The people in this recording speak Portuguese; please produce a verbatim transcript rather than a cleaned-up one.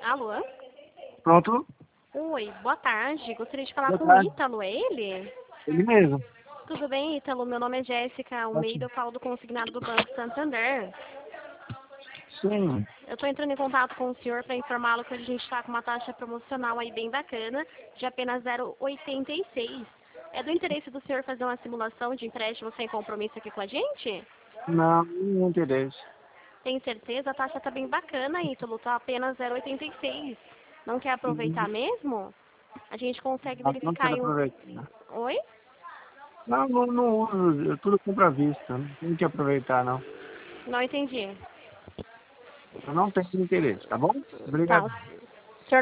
Alô? Pronto? Oi, boa tarde. Gostaria de falar Boa com o tarde. Ítalo, é ele? Ele mesmo. Tudo bem, Ítalo? Meu nome é Jéssica Almeida, Ótimo. eu falo do consignado do Banco Santander. Sim. Eu estou entrando em contato com o senhor para informá-lo que a gente está com uma taxa promocional aí bem bacana, de apenas zero vírgula oitenta e seis. É do interesse do senhor fazer uma simulação de empréstimo sem compromisso aqui com a gente? Não, não interesse. Tem certeza? A taxa está bem bacana, Ítalo, está apenas zero vírgula oitenta e seis. Não quer aproveitar mesmo? A gente consegue Não, não verificar quero em um... aproveitar. Oi? Não, não, não uso. Eu tudo compro à vista. Não tenho que aproveitar, não. Não entendi. Eu não tenho interesse, tá bom? Tá, Obrigado.